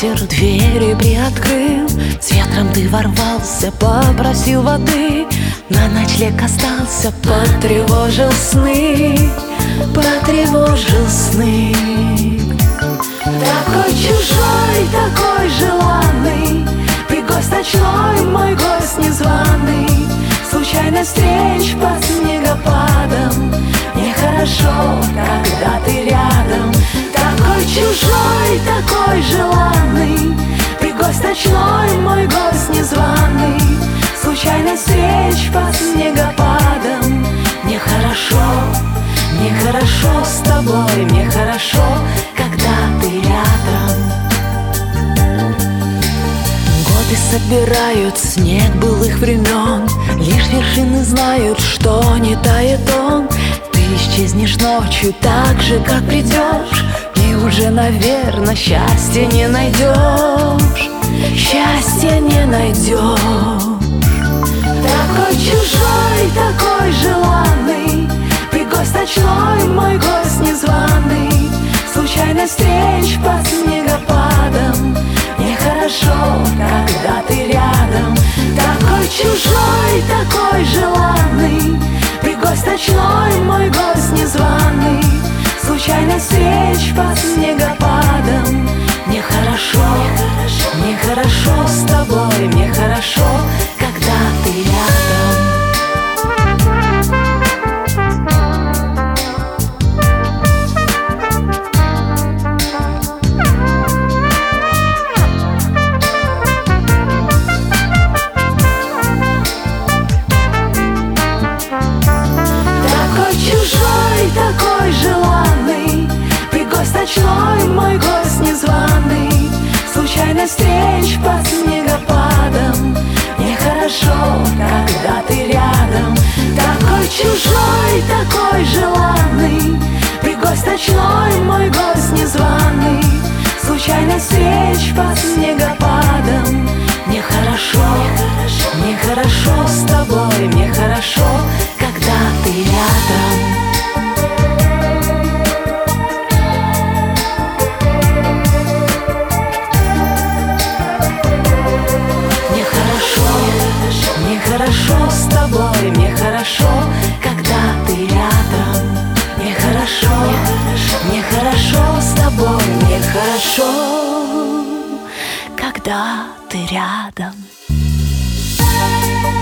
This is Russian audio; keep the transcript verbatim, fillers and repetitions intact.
ветер двери приоткрыл, с ветром ты ворвался, попросил воды, на ночлег остался, потревожил сны, потревожил сны. Такой чужой, такой желанный, ты гость ночной, мой гость незваный. Случайно встреч под снегопадом, нехорошо, когда ты рядом. Такой чужой, такой желанный, ты гость ночной, мой гость незваный. Случайно встреч под снегопадом, нехорошо, нехорошо с тобой, мне хорошо, когда ты рядом. Годы собирают снег былых времен, лишь вершины знают, что не тает он. Ты исчезнешь ночью так же, как придешь, и уже, наверное, счастья не найдешь, счастья не найдешь. Такой чужой, такой желанный, ты гость ночной, мой гость незваный. Случайно встреч под снегопадом, нехорошо, когда ты рядом. Такой чужой, такой желанный, ты гость ночной, мой гость незваный. Случайно встреч под снегопадом, нехорошо, нехорошо с тобой, мне хорошо, когда ты рядом. Такой желанный, ты гость ночной, мой гость незваный. Случайно встреч под снегопадом, нехорошо, когда ты рядом. Такой чужой, такой желанный, ты гость ночной, мой гость незваный. Случайно встреч под снегопадом, нехорошо, нехорошо с тобой, мне хорошо, когда ты рядом. Нехорошо с тобой, мне хорошо, когда ты рядом. Нехорошо, нехорошо с тобой, мне хорошо, когда ты рядом.